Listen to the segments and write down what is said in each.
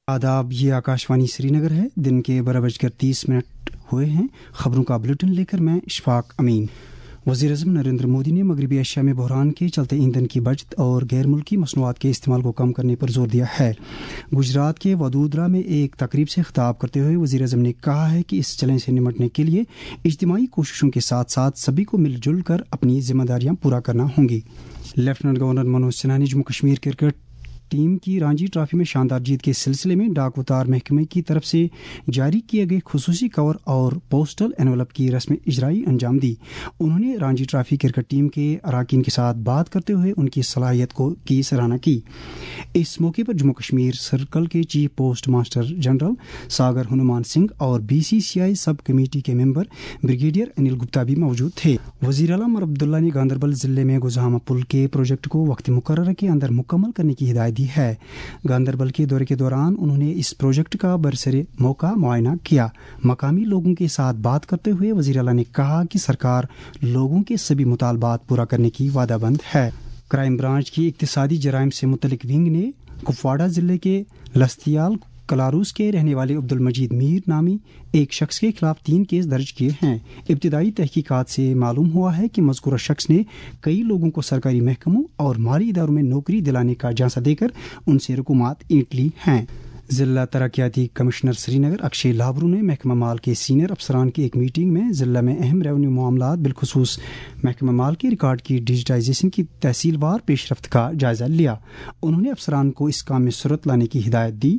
आदाब, ये आकाशवाणी श्रीनगर है। दिन के 12:30 हुए हैं। खबरों का बुलेटिन लेकर मैं इशफाक अमीन। वज़ीर-ए-आज़म नरेंद्र मोदी ने मगरबी एशिया में बहरान के चलते ईंधन की बचत और गैर मुल्की मसनूआत के इस्तेमाल को कम करने पर जोर दिया है। गुजरात के वडोदरा में एक तकरीब से खिताब करते हुए वज़ीर-ए-आज़म ने कहा है कि इस चैलेंज से निपटने के लिए इज्तिमाई कोशिशों के साथ साथ सभी को मिलजुल कर अपनी जिम्मेदारियां पूरा करना होंगी। लेफ्टिनेंट गवर्नर मनोज सिन्हा ने जम्मू कश्मीर क्रिकेट टीम की रणजी ट्रॉफी में शानदार जीत के सिलसिले में डाक उतार महकमे की तरफ से जारी किए गए खुसूसी कवर और पोस्टल एनवलप की रस्म इजराई अंजाम दी। उन्होंने रणजी ट्रॉफी क्रिकेट टीम के अराकीन के साथ बात करते हुए उनकी सलाहियत की सराहना की। इस मौके पर जम्मू कश्मीर सर्कल के chief post master general Sagar Hanuman Singh और BCCI सब कमेटी के मेंबर ब्रिगेडियर अनिल गुप्ता भी मौजूद थे। वज़ीर आला उमर अब्दुल्ला ने गांधरबल जिले में गुजहामा पुल के प्रोजेक्ट को वक्त मुकर्रर के अंदर मुकम्मल करने की हिदायत दी है। गांधरबल के दौरे के दौरान उन्होंने इस प्रोजेक्ट का बरसरे मौका मुआयना किया। मकामी लोगों के साथ बात करते हुए वज़ीर आला ने कहा कि सरकार लोगों के सभी मुतालबात पूरा करने की वादाबंद है। क्राइम ब्रांच की इक्तिसादी जराइम से मुतल्लिक विंग ने कुपवाड़ा जिले के लस्तियाल कलारूस के रहने वाले अब्दुल मजीद मीर नामी एक शख्स के खिलाफ 3 केस दर्ज किए हैं। इब्तिदाई तहकीकात से मालूम हुआ है कि मज़कूरा शख्स ने कई लोगों को सरकारी महकमों और माली इदारों में नौकरी दिलाने का झांसा देकर उनसे रकूमात ऐंठ ली हैं। जिला तरक्याती कमिश्नर श्रीनगर अक्षय लाबरू ने महकमा माल के सीनियर अफसरान की एक मीटिंग में जिला में अहम रेवेन्यू मामलात बिलखुसूस महकमा माल के रिकॉर्ड की डिजिटाइजेशन की तहसीलवार पेशरफ्त का जायजा लिया। उन्होंने अफसरान को इस काम में सूरत लाने की हिदायत दी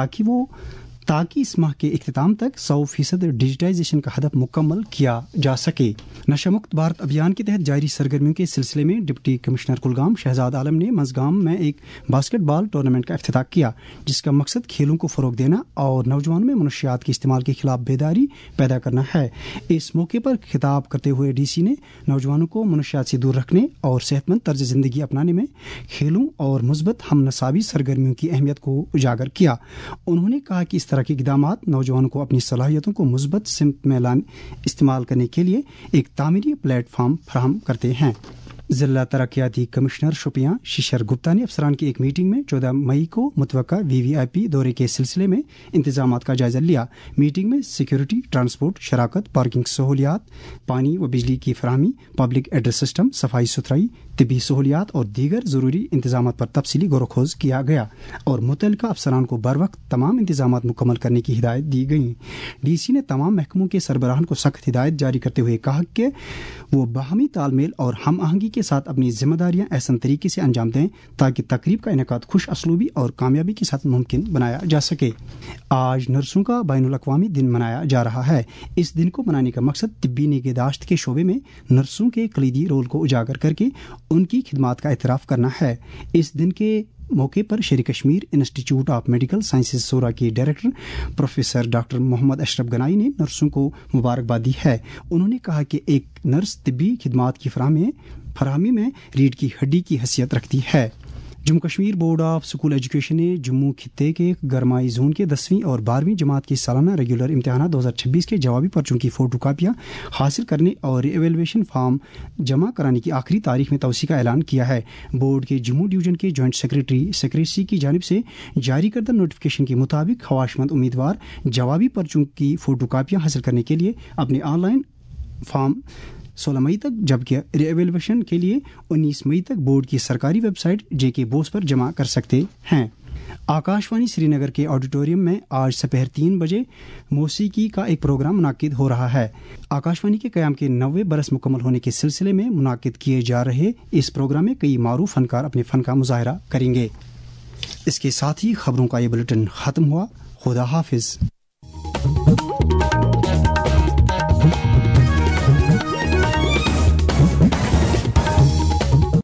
ताकि इस माह के इख्तिताम तक 100% डिजिटाइजेशन का हदफ मुकम्मल किया जा सके। नशा मुक्त भारत अभियान के तहत जारी सरगर्मियों के सिलसिले में डिप्टी कमिश्नर कुलगाम शहजाद आलम ने मज़गाम में एक बास्केटबॉल टूर्नामेंट का इफ्तिताह किया, जिसका मकसद खेलों को फ़रोग देना और नौजवानों में मनशियात के इस्तेमाल के खिलाफ बेदारी पैदा करना है। इस मौके पर खिताब करते हुए DC ने नौजवानों को मनशियात से दूर रखने और सेहतमंद तर्ज ज़िंदगी अपनाने में खेलों और मुस्बत हमनसाबी सरगर्मियों की अहमियत को उजागर किया। उन्होंने कहा कि इस तरह के इक़दामात नौजवानों को अपनी सलाहियतों को मुस्बत सिमत में इस्तेमाल करने के लिए एक तामीरी प्लेटफॉर्म फराहम करते हैं। जिला तरक्याती कमिश्नर शोपियां शिशर गुप्ता ने अफसरान की एक मीटिंग में 14 मई को मुतवक्का VVIP दौरे के सिलसिले में इंतजामात का जायजा लिया। मीटिंग में सिक्योरिटी, ट्रांसपोर्ट, शराकत, पार्किंग सहूलियात, पानी व बिजली की फराहमी, पब्लिक एड्रेस सिस्टम, सफाई सुथराई, तिबी सहूलियात और दीगर ज़रूरी इंतजामात पर तफसीली गौर-व-खोज किया गया और मुतल्लिका अफसरान को बर वक्त तमाम इंतजामात मुकम्मल करने की हिदायत दी गई। DC ने तमाम महकमों के सरबराहान को सख्त हिदायत जारी करते हुए कहा कि वो बाहमी तालमेल और हम आहंगी के साथ अपनी जिम्मेदारियां ऐसा तरीके से अंजाम दें ताकि तकरीब का इनेकाद खुश असलूबी और कामयाबी के साथ मुमकिन बनाया जा सके। आज नर्सों का बैनुल अक़वामी दिन मनाया जा रहा है। इस दिन को मनाने का मकसद तिब्बी निगहदाश्त के शोबे में नर्सों के कलीदी रोल को उजागर करके उनकी खिदमात का एतराफ़ करना है। इस दिन के मौके पर Sher Kashmir institute of medical sciences Soura के director professor doctor Mohammad Ashraf Ganai ने नर्सों को मुबारकबाद दी है। उन्होंने कहा कि एक नर्स तिब्बी खिदमात की फराहमी में रीढ़ की हड्डी की हैसियत रखती है। Jammu Kashmir board of school education ने जम्मू खित्ते के गरमाई जोन के 10वीं और 12वीं जमात के सालाना रेगुलर इम्तिहान 2026 के जवाबी पर्चों की फ़ोटो कापियाँ हासिल करने और एवेलुएशन फॉर्म जमा कराने की आखिरी तारीख में तौसी का ऐलान किया है। बोर्ड के जम्मू डिवीजन के जॉइंट सेक्रेटरी की जानिब से जारी करदा नोटिफिकेशन के मुताबिक ख्वाहिशमंद उम्मीदवार जवाबी पर्चों की फ़ोटो कापियाँ हासिल करने के लिए अपने ऑनलाइन फॉर्म 16 मई तक, जबकि रीएवेल्युएशन के लिए 19 मई तक बोर्ड की सरकारी वेबसाइट JK बोस पर जमा कर सकते हैं। आकाशवाणी श्रीनगर के ऑडिटोरियम में आज दोपहर 3 बजे मौसीकी का एक प्रोग्राम मुनाकिद हो रहा है। आकाशवाणी के क़याम के 90 बरस मुकम्मल होने के सिलसिले में मुनाकिद किए जा रहे इस प्रोग्राम में कई मारूफ फनकार अपने फ़न का मुजाहरा करेंगे। इसके साथ ही खबरों का ये बुलेटिन ख़त्म हुआ। खुदा हाफिज़।